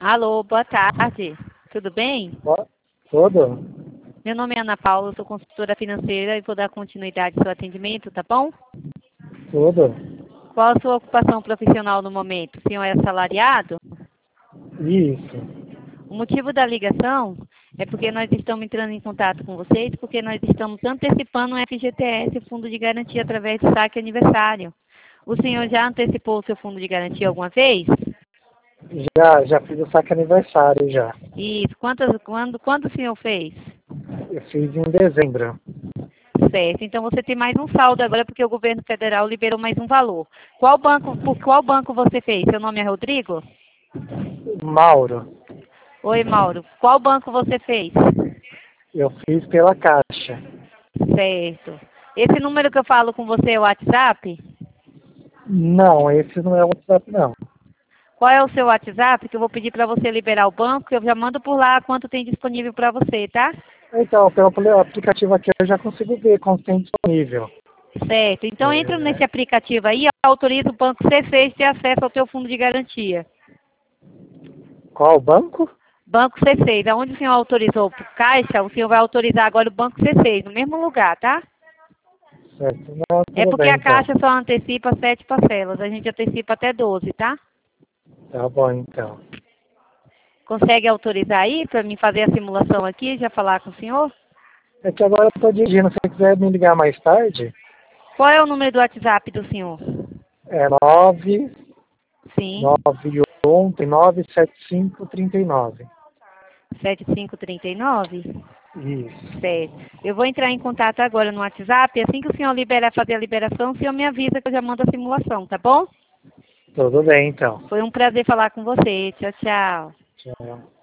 Alô, boa tarde. Tudo bem? Tudo? Meu nome é Ana Paula, sou consultora financeira e vou dar continuidade ao seu atendimento, tá bom? Tudo? Qual a sua ocupação profissional no momento? O senhor é assalariado? Isso. O motivo da ligação é porque nós estamos entrando em contato com vocês, porque nós estamos antecipando o FGTS, o Fundo de Garantia, através do saque aniversário. O senhor já antecipou o seu fundo de garantia alguma vez? Já fiz o saque aniversário já. Isso. Quando o senhor fez? Eu fiz em dezembro. Certo. Então você tem mais um saldo agora porque o governo federal liberou mais um valor. Por qual banco você fez? Seu nome é Rodrigo? Mauro, Oi, Mauro. Qual banco você fez? eu fiz pela Caixa. Certo. Esse número que eu falo com você é o WhatsApp? Não, esse não é o WhatsApp, não. Qual é o seu WhatsApp? Que eu vou pedir para você liberar o banco, que eu já mando por lá quanto tem disponível para você, tá? Então, pelo aplicativo aqui eu já consigo ver quanto tem disponível. Certo. Então entra nesse É, aplicativo aí e autoriza o banco C6 ter acesso ao teu fundo de garantia. Qual banco? Banco C6, aonde o senhor autorizou por Caixa, o senhor vai autorizar agora o Banco C6, no mesmo lugar, tá? Certo. Não, É tudo porque bem, a então. Caixa só antecipa 7 parcelas, a gente antecipa até 12, tá? Tá bom, então. Consegue autorizar aí para mim fazer a simulação aqui e já falar com o senhor? É que agora eu estou dirigindo. Se você quiser me ligar mais tarde, Qual é o número do WhatsApp do senhor? é 9 Sim, 91 97539. 7539? Isso. Certo. Eu vou entrar em contato agora no WhatsApp, assim que o senhor liberar fazer a liberação, o senhor me avisa que eu já mando a simulação, tá bom? Tudo bem, então. Foi um prazer falar com você. Tchau, tchau. Tchau.